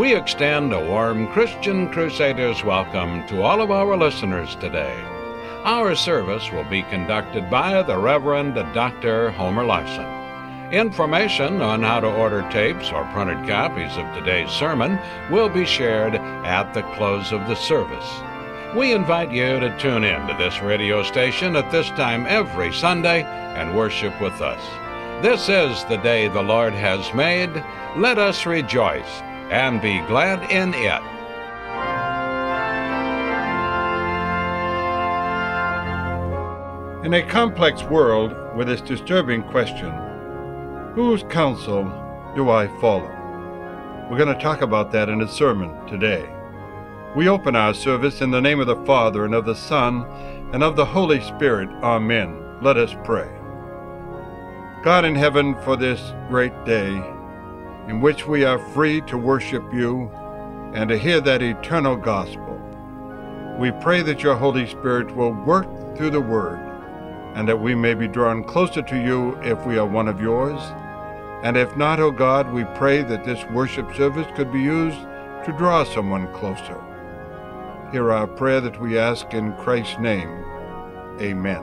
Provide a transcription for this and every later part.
We extend a warm Christian Crusaders welcome to all of our listeners today. Our service will be conducted by the Reverend Dr. Homer Larson. Information on how to order tapes or printed copies of today's sermon will be shared at the close of the service. We invite you to tune in to this radio station at this time every Sunday and worship with us. This is the day the Lord has made. Let us rejoice and be glad in it. In a complex world with its disturbing question, whose counsel do I follow? We're going to talk about that in a sermon today. We open our service in the name of the Father, and of the Son, and of the Holy Spirit. Amen. Let us pray. God in heaven, for this great day in which we are free to worship you and to hear that eternal gospel, we pray that your Holy Spirit will work through the Word, and that we may be drawn closer to you if we are one of yours. And if not, O God, we pray that this worship service could be used to draw someone closer. Hear our prayer that we ask in Christ's name. Amen.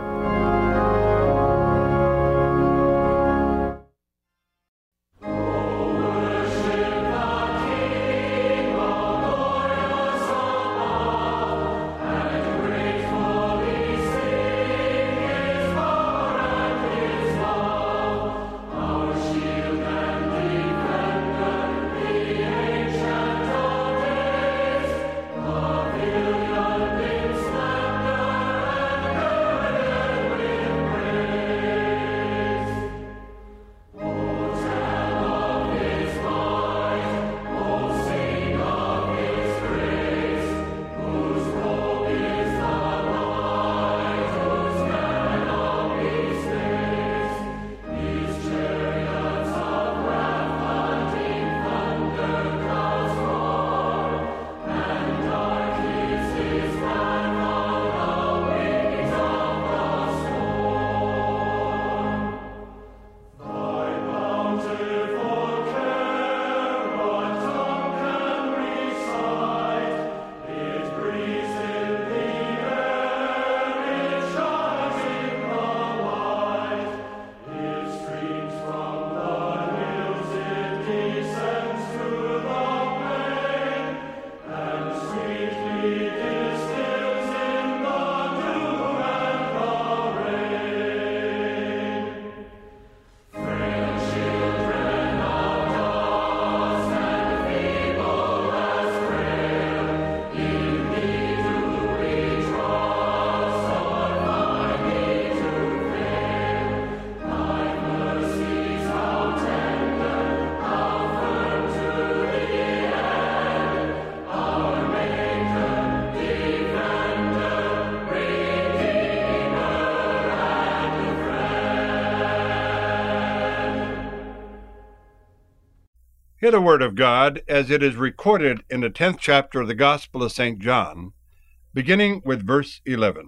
Hear the word of God as it is recorded in the 10th chapter of the Gospel of St. John, beginning with verse 11.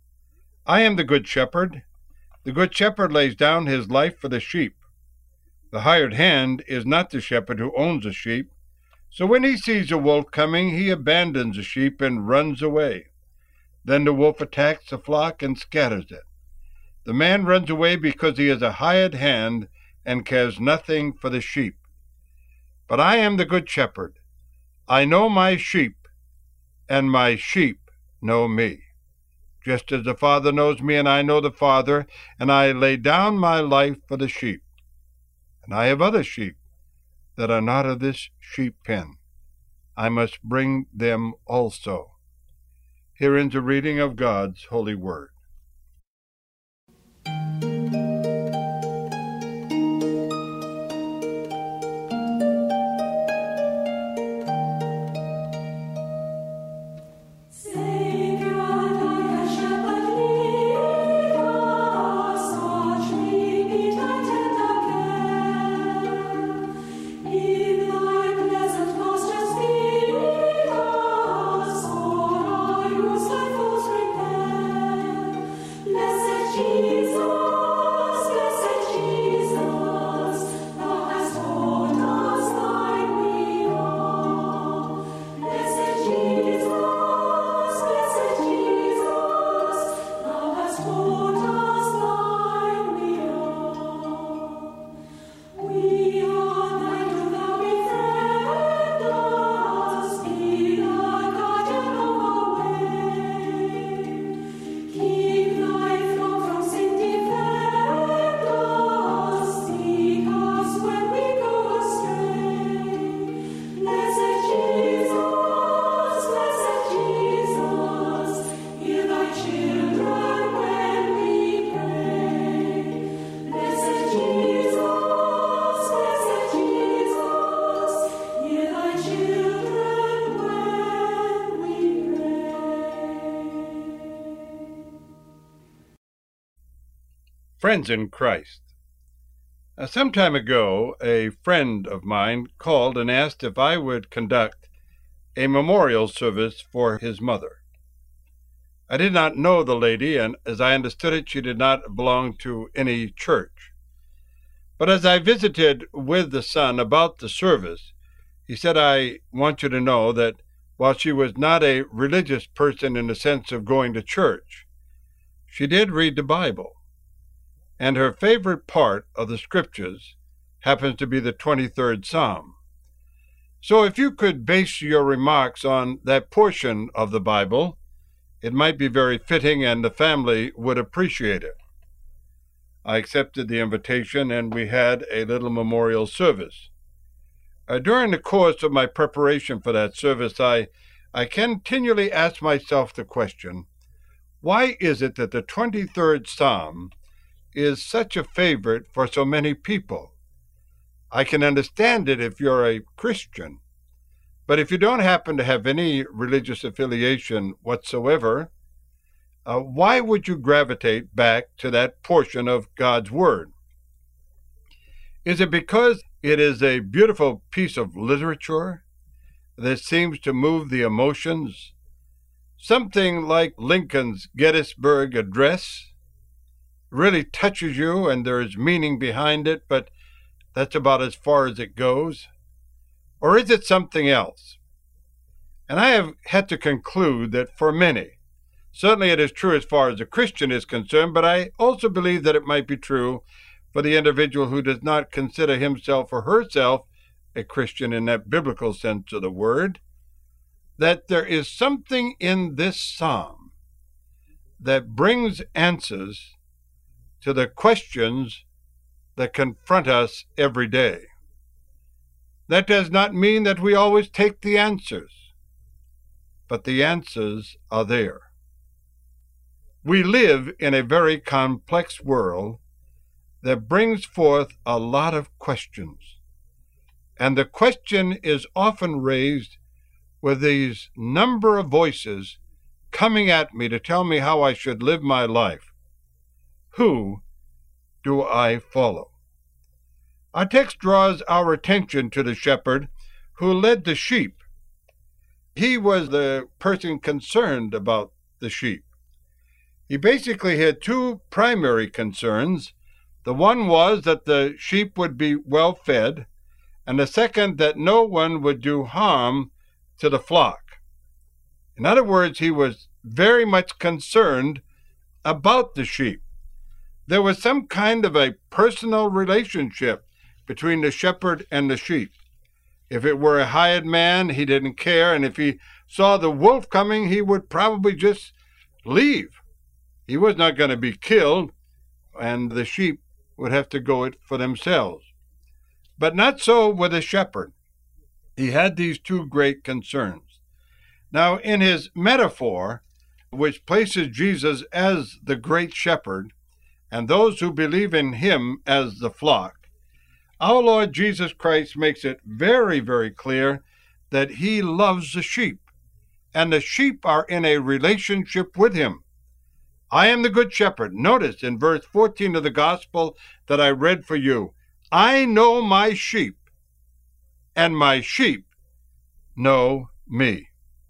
I am the good shepherd. The good shepherd lays down his life for the sheep. The hired hand is not the shepherd who owns the sheep. So when he sees a wolf coming, he abandons the sheep and runs away. Then the wolf attacks the flock and scatters it. The man runs away because he is a hired hand and cares nothing for the sheep. But I am the good shepherd. I know my sheep, and my sheep know me. Just as the Father knows me, and I know the Father, and I lay down my life for the sheep. And I have other sheep that are not of this sheep pen. I must bring them also. Here ends a reading of God's holy word. Friends in Christ. Some time ago, a friend of mine called and asked if I would conduct a memorial service for his mother. I did not know the lady, and as I understood it, she did not belong to any church. But as I visited with the son about the service, he said, "I want you to know that while she was not a religious person in the sense of going to church, she did read the Bible. And her favorite part of the scriptures happens to be the 23rd Psalm. So if you could base your remarks on that portion of the Bible, it might be very fitting and the family would appreciate it." I accepted the invitation and we had a little memorial service. During the course of my preparation for that service, I continually asked myself the question, why is it that the 23rd Psalm is such a favorite for so many people? I can understand it if you're a Christian, but if you don't happen to have any religious affiliation whatsoever, why would you gravitate back to that portion of God's Word? Is it because it is a beautiful piece of literature that seems to move the emotions? Something like Lincoln's Gettysburg Address really touches you and there is meaning behind it, but that's about as far as it goes? Or is it something else? And I have had to conclude that for many, certainly it is true as far as a Christian is concerned, but I also believe that it might be true for the individual who does not consider himself or herself a Christian in that biblical sense of the word, that there is something in this psalm that brings answers to the questions that confront us every day. That does not mean that we always take the answers, but the answers are there. We live in a very complex world that brings forth a lot of questions, and the question is often raised with these number of voices coming at me to tell me how I should live my life. Who do I follow? Our text draws our attention to the shepherd who led the sheep. He was the person concerned about the sheep. He basically had two primary concerns. The one was that the sheep would be well fed, and the second that no one would do harm to the flock. In other words, he was very much concerned about the sheep. There was some kind of a personal relationship between the shepherd and the sheep. If it were a hired man, he didn't care, and if he saw the wolf coming, he would probably just leave. He was not going to be killed, and the sheep would have to go it for themselves. But not so with the shepherd. He had these two great concerns. Now, in his metaphor, which places Jesus as the great shepherd, and those who believe in him as the flock, our Lord Jesus Christ makes it very, very clear that he loves the sheep, and the sheep are in a relationship with him. I am the good shepherd. Notice in verse 14 of the gospel that I read for you, I know my sheep, and my sheep know me.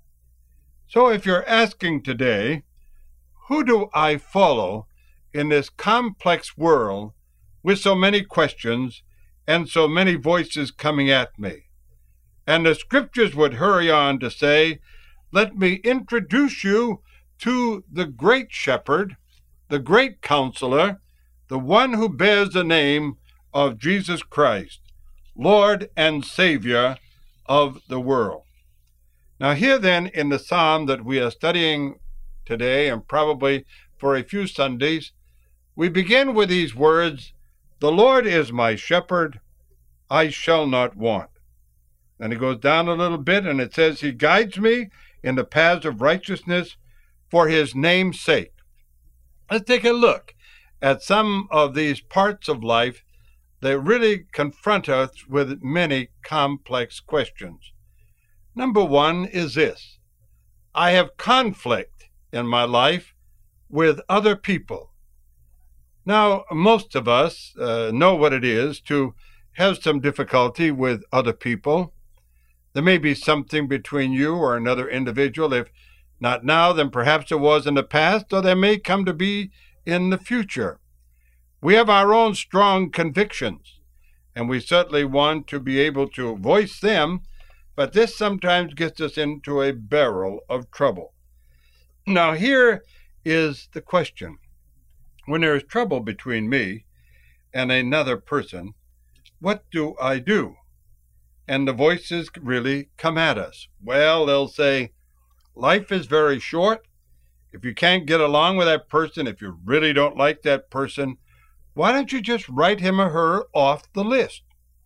So if you're asking today, who do I follow in this complex world with so many questions and so many voices coming at me? And the scriptures would hurry on to say, let me introduce you to the great shepherd, the great counselor, the one who bears the name of Jesus Christ, Lord and Savior of the world. Now here then in the psalm that we are studying today, and probably for a few Sundays, we begin with these words, the Lord is my shepherd, I shall not want. And it goes down a little bit and it says, he guides me in the paths of righteousness for his name's sake. Let's take a look at some of these parts of life that really confront us with many complex questions. Number one is this: I have conflict in my life with other people. Now, most of us know what it is to have some difficulty with other people. There may be something between you or another individual. If not now, then perhaps it was in the past, or there may come to be in the future. We have our own strong convictions, and we certainly want to be able to voice them, but this sometimes gets us into a barrel of trouble. Now, here is the question. When there is trouble between me and another person, what do I do? And the voices really come at us. Well, they'll say, life is very short. If you can't get along with that person, if you really don't like that person, why don't you just write him or her off the list?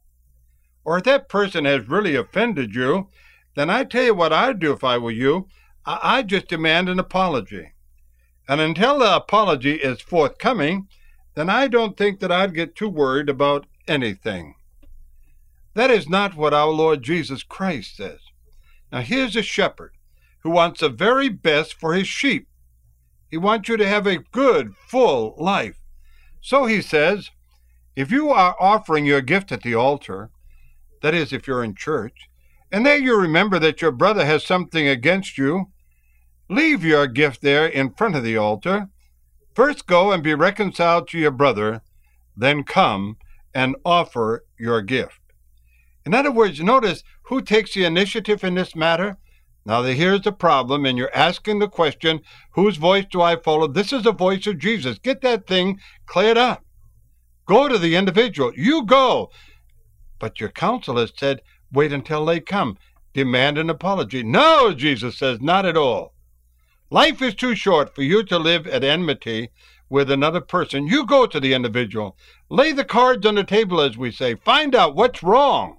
Or if that person has really offended you, then I tell you what I'd do if I were you. I'd just demand an apology. And until the apology is forthcoming, then I don't think that I'd get too worried about anything. That is not what our Lord Jesus Christ says. Now, here's a shepherd who wants the very best for his sheep. He wants you to have a good, full life. So he says, if you are offering your gift at the altar, that is, if you're in church, and there you remember that your brother has something against you, leave your gift there in front of the altar. First go and be reconciled to your brother, then come and offer your gift. In other words, notice who takes the initiative in this matter. Now, here's the problem, and you're asking the question, whose voice do I follow? This is the voice of Jesus. Get that thing cleared up. Go to the individual. You go. But your counsel has said, wait until they come. Demand an apology. No, Jesus says, not at all. Life is too short for you to live at enmity with another person. You go to the individual. Lay the cards on the table, as we say. Find out what's wrong.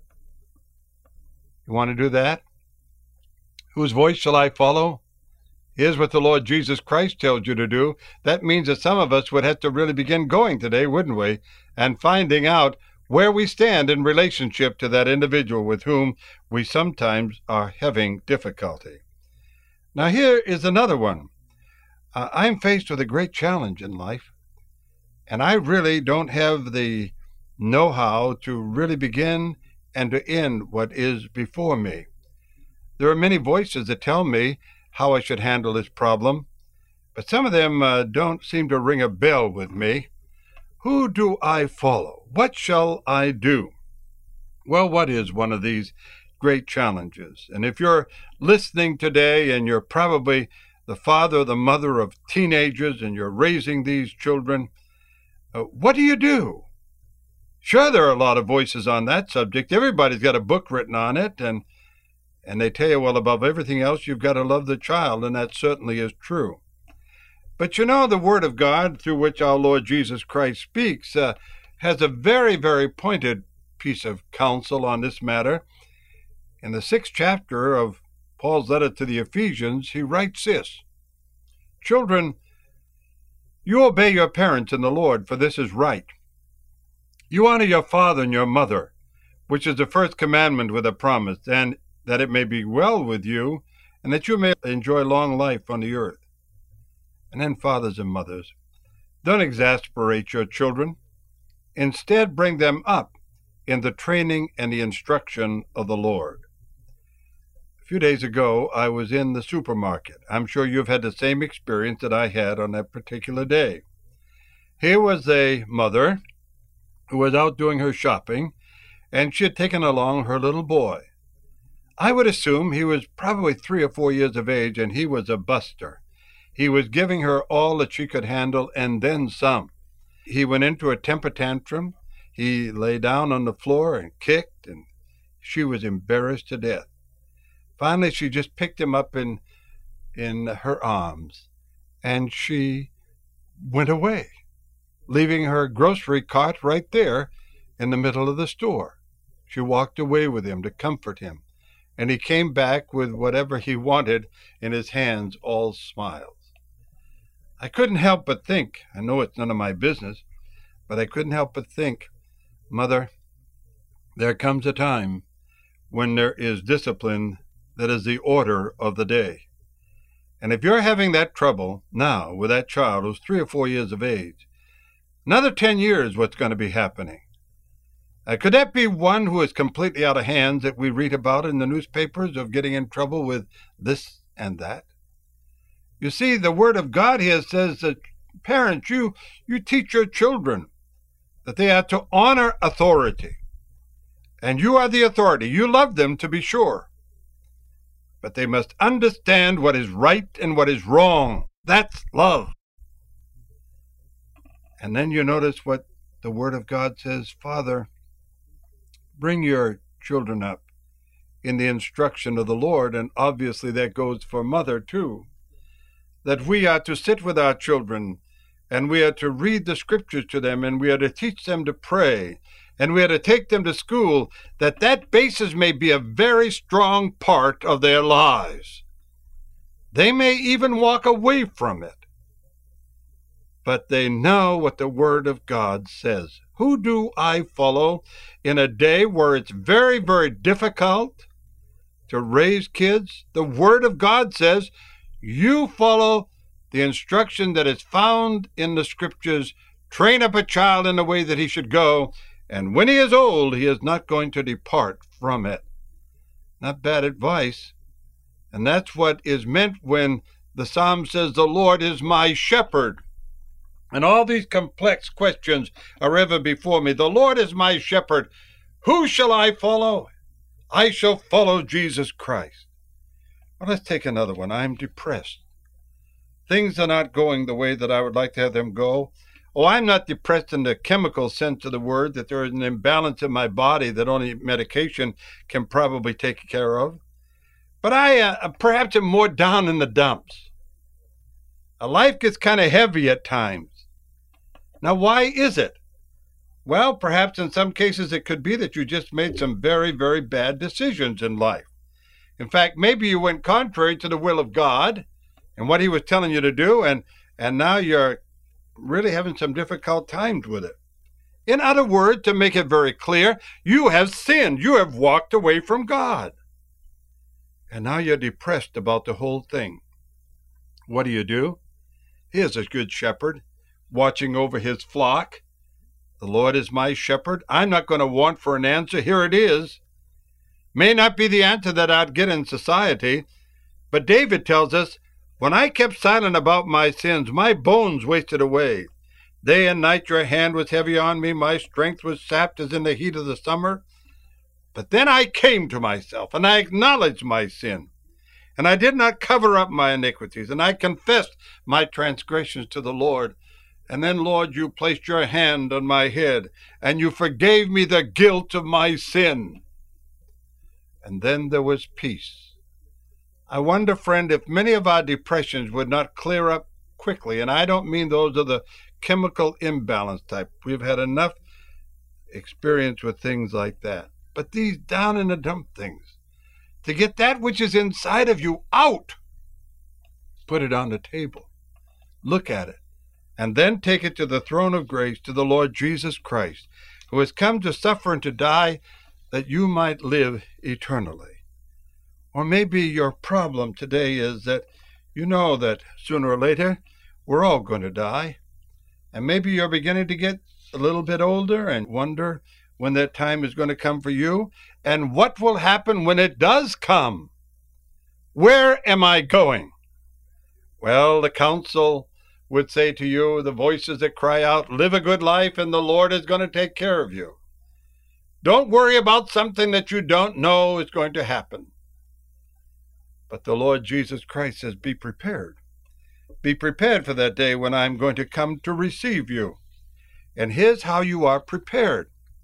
You want to do that? Whose voice shall I follow? Here's what the Lord Jesus Christ tells you to do. That means that some of us would have to really begin going today, wouldn't we? And finding out where we stand in relationship to that individual with whom we sometimes are having difficulty. Now, here is another one. I'm faced with a great challenge in life, and I really don't have the know-how to really begin and to end what is before me. There are many voices that tell me how I should handle this problem, but some of them don't seem to ring a bell with me. Who do I follow? What shall I do? Well, what is one of these great challenges? And if you're listening today and you're probably the father or the mother of teenagers and you're raising these children, what do you do? Sure, there are a lot of voices on that subject. Everybody's got a book written on it, and they tell you, well, above everything else, you've got to love the child, and that certainly is true. But you know, the Word of God, through which our Lord Jesus Christ speaks, has a very, very pointed piece of counsel on this matter. In the 6th chapter of Paul's letter to the Ephesians, he writes this: Children, you obey your parents in the Lord, for this is right. You honor your father and your mother, which is the first commandment with a promise, and that it may be well with you, and that you may enjoy long life on the earth. And then, fathers and mothers, don't exasperate your children. Instead, bring them up in the training and the instruction of the Lord. A few days ago, I was in the supermarket. I'm sure you've had the same experience that I had on that particular day. Here was a mother who was out doing her shopping, and she had taken along her little boy. I would assume he was probably 3 or 4 years of age, and he was a buster. He was giving her all that she could handle, and then some. He went into a temper tantrum. He lay down on the floor and kicked, and she was embarrassed to death. Finally, she just picked him up in her arms, and she went away, leaving her grocery cart right there in the middle of the store. She walked away with him to comfort him, and he came back with whatever he wanted in his hands, all smiles. I couldn't help but think, I know it's none of my business, but I couldn't help but think, Mother, there comes a time when there is discipline that is the order of the day. And if you're having that trouble now with that child who's 3 or 4 years of age, Another 10 years, what's going to be happening? Could that be one who is completely out of hands that we read about in the newspapers of getting in trouble with this and that? You see, the Word of God here says that parents, you teach your children that they are to honor authority. And you are the authority. You love them, to be sure. But they must understand what is right and what is wrong. That's love. And then you notice what the Word of God says, Father, bring your children up in the instruction of the Lord, and obviously that goes for mother too, that we are to sit with our children, and we are to read the scriptures to them, and we are to teach them to pray, and we are to take them to school, that basis may be a very strong part of their lives. They may even walk away from it, but they know what the Word of God says. Who do I follow in a day where it's very, very difficult to raise kids? The Word of God says you follow the instruction that is found in the Scriptures. Train up a child in the way that he should go, and when he is old, he is not going to depart from it. Not bad advice. And that's what is meant when the Psalm says, the Lord is my shepherd. And all these complex questions are ever before me. The Lord is my shepherd. Who shall I follow? I shall follow Jesus Christ. Well, let's take another one. I'm depressed. Things are not going the way that I would like to have them go. Oh, I'm not depressed in the chemical sense of the word, that there is an imbalance in my body that only medication can probably take care of. But I perhaps am more down in the dumps. Life gets kind of heavy at times. Now, why is it? Well, perhaps in some cases it could be that you just made some very, very bad decisions in life. In fact, maybe you went contrary to the will of God and what he was telling you to do, and now you're really having some difficult times with it. In other words, to make it very clear, you have sinned. You have walked away from God. And now you're depressed about the whole thing. What do? Here's a good shepherd watching over his flock. The Lord is my shepherd. I'm not going to want for an answer. Here it is. May not be the answer that I'd get in society, but David tells us, when I kept silent about my sins, my bones wasted away. Day and night your hand was heavy on me. My strength was sapped as in the heat of the summer. But then I came to myself, and I acknowledged my sin. And I did not cover up my iniquities, and I confessed my transgressions to the Lord. And then, Lord, you placed your hand on my head, and you forgave me the guilt of my sin. And then there was peace. I wonder, friend, if many of our depressions would not clear up quickly, and I don't mean those of the chemical imbalance type. We've had enough experience with things like that. But these down in the dump things, to get that which is inside of you out, put it on the table, look at it, and then take it to the throne of grace, to the Lord Jesus Christ, who has come to suffer and to die that you might live eternally. Or maybe your problem today is that you know that sooner or later we're all going to die. And maybe you're beginning to get a little bit older and wonder when that time is going to come for you, and what will happen when it does come. Where am I going? Well, the counsel would say to you, the voices that cry out, live a good life and the Lord is going to take care of you. Don't worry about something that you don't know is going to happen. But the Lord Jesus Christ says, be prepared. Be prepared for that day when I'm going to come to receive you. And here's how you are prepared.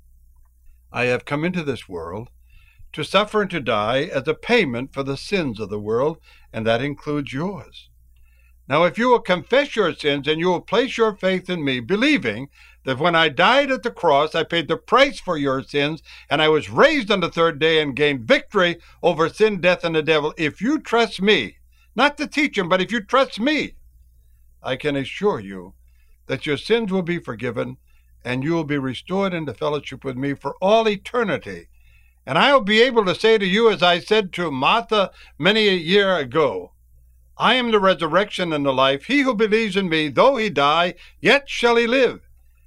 I have come into this world to suffer and to die as a payment for the sins of the world, and that includes yours. Now, if you will confess your sins and you will place your faith in me, believing that when I died at the cross, I paid the price for your sins, and I was raised on the third day and gained victory over sin, death, and the devil. If you trust me, not to teach him, but if you trust me, I can assure you that your sins will be forgiven and you will be restored into fellowship with me for all eternity. And I will be able to say to you, as I said to Martha many a year ago, I am the resurrection and the life. He who believes in me, though he die, yet shall he live.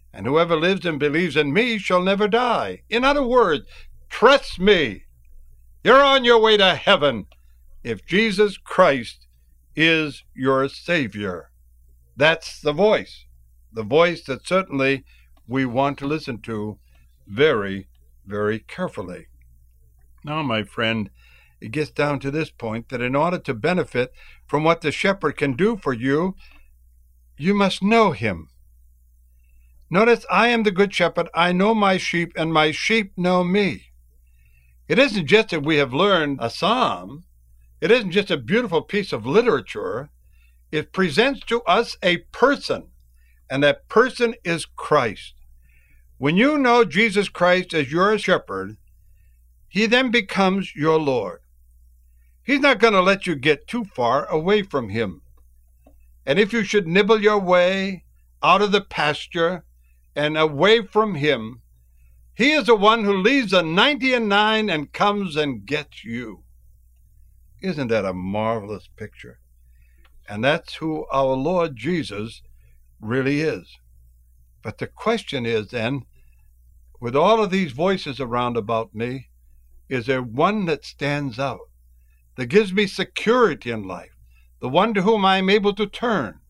and whoever lives and believes in me shall never die. In other words, trust me. You're on your way to heaven if Jesus Christ is your Savior. That's the voice that certainly we want to listen to very, very carefully. Now, my friend, it gets down to this point that in order to benefit from what the shepherd can do for you, you must know him. Notice, I am the good shepherd. I know my sheep, and my sheep know me. It isn't just that we have learned a psalm. It isn't just a beautiful piece of literature. It presents to us a person, and that person is Christ. When you know Jesus Christ as your shepherd, he then becomes your Lord. He's not going to let you get too far away from him. And if you should nibble your way out of the pasture and away from him, he is the one who leaves the 99 and comes and gets you. Isn't that a marvelous picture? And that's who our Lord Jesus really is. But the question is then, with all of these voices around about me, is there one that stands out, that gives me security in life, the one to whom I am able to turn?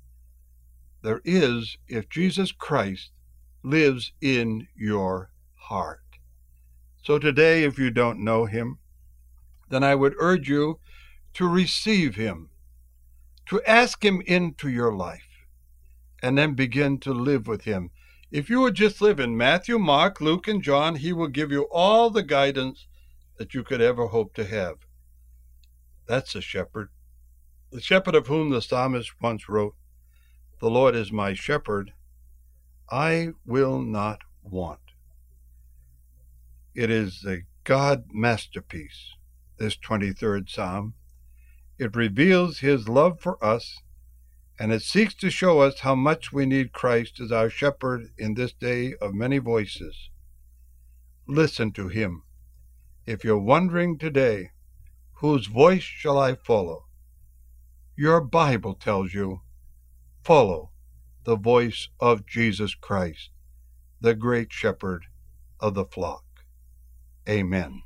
There is, if Jesus Christ lives in your heart. So today, if you don't know him, then I would urge you to receive him, to ask him into your life, and then begin to live with him. If you would just live in Matthew, Mark, Luke, and John, he will give you all the guidance that you could ever hope to have. That's the shepherd of whom the psalmist once wrote, "The Lord is my shepherd, I will not want." It is a God masterpiece, this 23rd Psalm. It reveals his love for us, and it seeks to show us how much we need Christ as our shepherd in this day of many voices. Listen to him. If you're wondering today, whose voice shall I follow? Your Bible tells you, follow the voice of Jesus Christ, the great shepherd of the flock. Amen.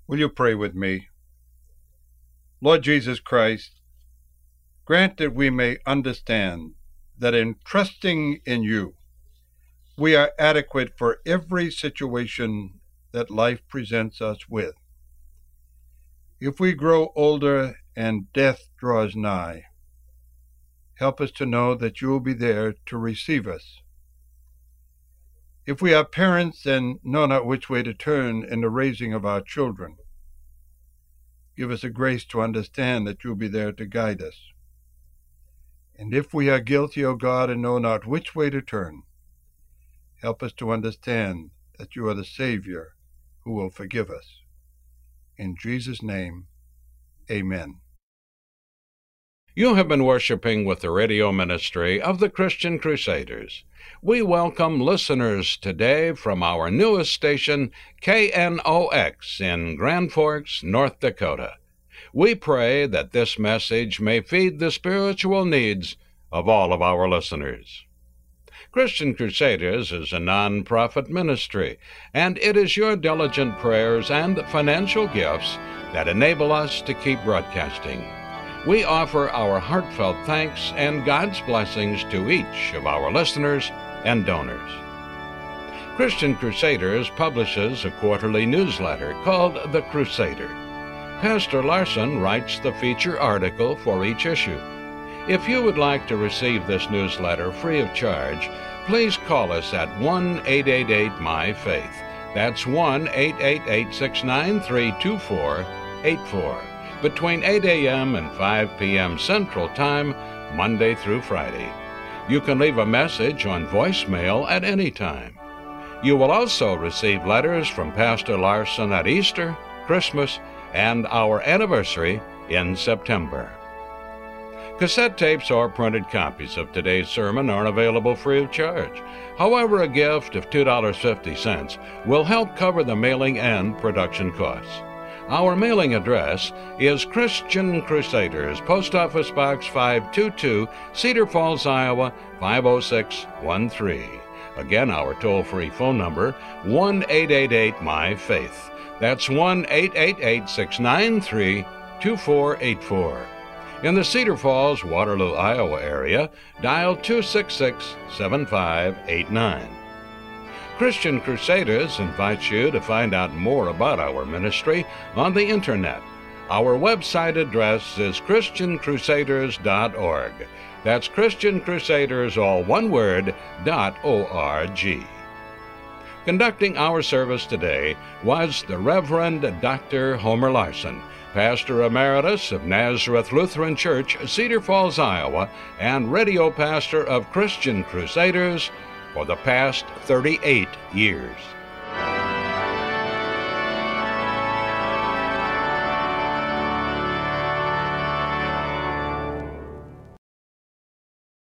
Will you pray with me? Lord Jesus Christ, grant that we may understand that in trusting in you, we are adequate for every situation that life presents us with. If we grow older and death draws nigh, help us to know that you will be there to receive us. If we are parents and know not which way to turn in the raising of our children, give us a grace to understand that you will be there to guide us. And if we are guilty, O God, and know not which way to turn, help us to understand that you are the Savior who will forgive us. In Jesus' name, amen. You have been worshiping with the radio ministry of the Christian Crusaders. We welcome listeners today from our newest station, KNOX, in Grand Forks, North Dakota. We pray that this message may feed the spiritual needs of all of our listeners. Christian Crusaders is a non-profit ministry, and it is your diligent prayers and financial gifts that enable us to keep broadcasting. We offer our heartfelt thanks and God's blessings to each of our listeners and donors. Christian Crusaders publishes a quarterly newsletter called The Crusader. Pastor Larson writes the feature article for each issue. If you would like to receive this newsletter free of charge, please call us at 1-888-MY-FAITH. That's 1-888-693-2484. Between 8 a.m. and 5 p.m. Central Time, Monday through Friday. You can leave a message on voicemail at any time. You will also receive letters from Pastor Larson at Easter, Christmas, and our anniversary in September. Cassette tapes or printed copies of today's sermon are available free of charge. However, a gift of $2.50 will help cover the mailing and production costs. Our mailing address is Christian Crusaders, Post Office Box 522, Cedar Falls, Iowa 50613. Again, our toll-free phone number, 1-888-MY-FAITH. That's 1-888-693-2484. In the Cedar Falls, Waterloo, Iowa area, dial 266-7589. Christian Crusaders invites you to find out more about our ministry on the Internet. Our website address is ChristianCrusaders.org. That's Christian Crusaders, all one word, .org. Conducting our service today was the Reverend Dr. Homer Larson, Pastor Emeritus of Nazareth Lutheran Church, Cedar Falls, Iowa, and radio pastor of Christian Crusaders for the past 38 years.